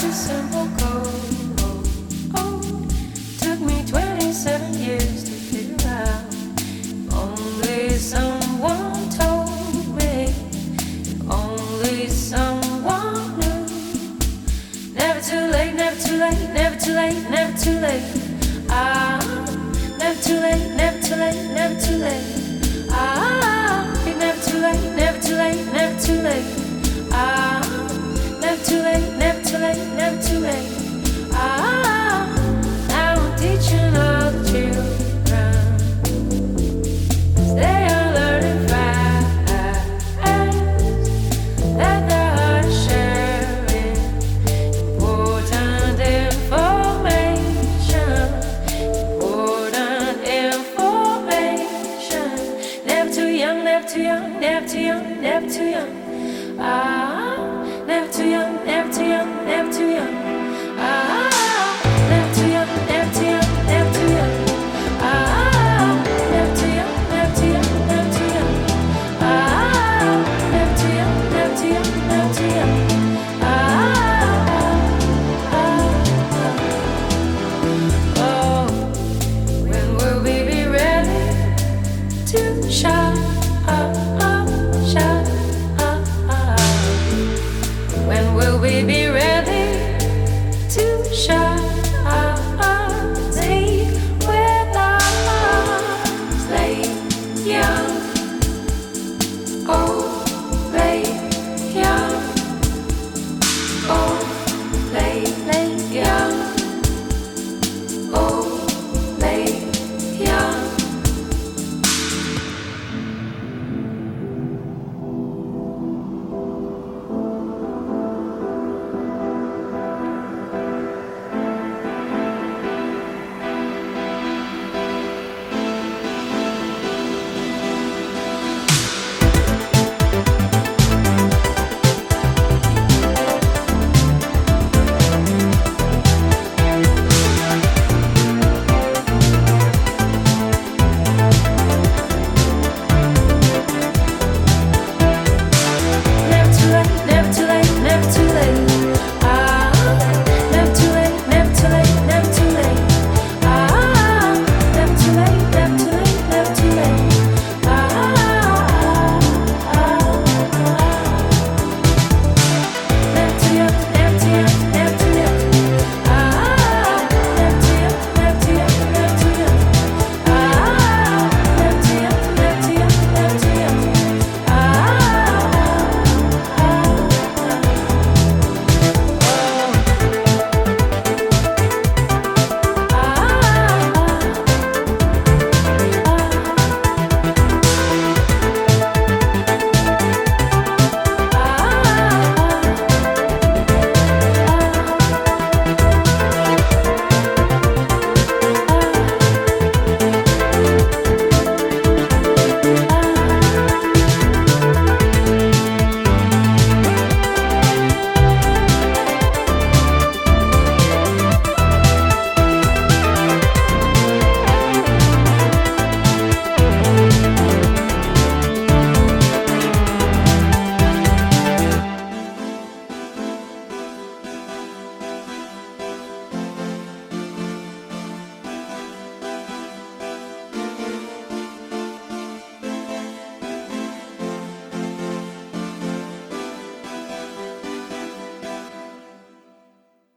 simple code. Oh, took me 27 years to figure out. Only someone told me. Only someone knew. Never too late, never too late, never too late, never too late. Ah, never too late, never too late, never too late. Ah, never too late, never too late, never too late. Ah.